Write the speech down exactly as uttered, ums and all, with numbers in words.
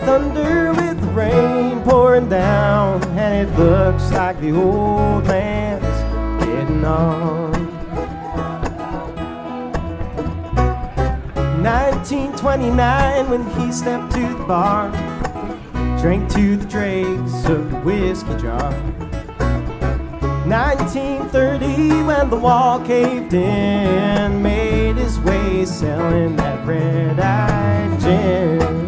thunder with the rain pouring down, and it looks like the old man's getting on. nineteen twenty-nine, when he stepped to the bar, drank to the dregs of the whiskey jar. nineteen thirty, when the wall caved in, made his way selling that red-eyed gin.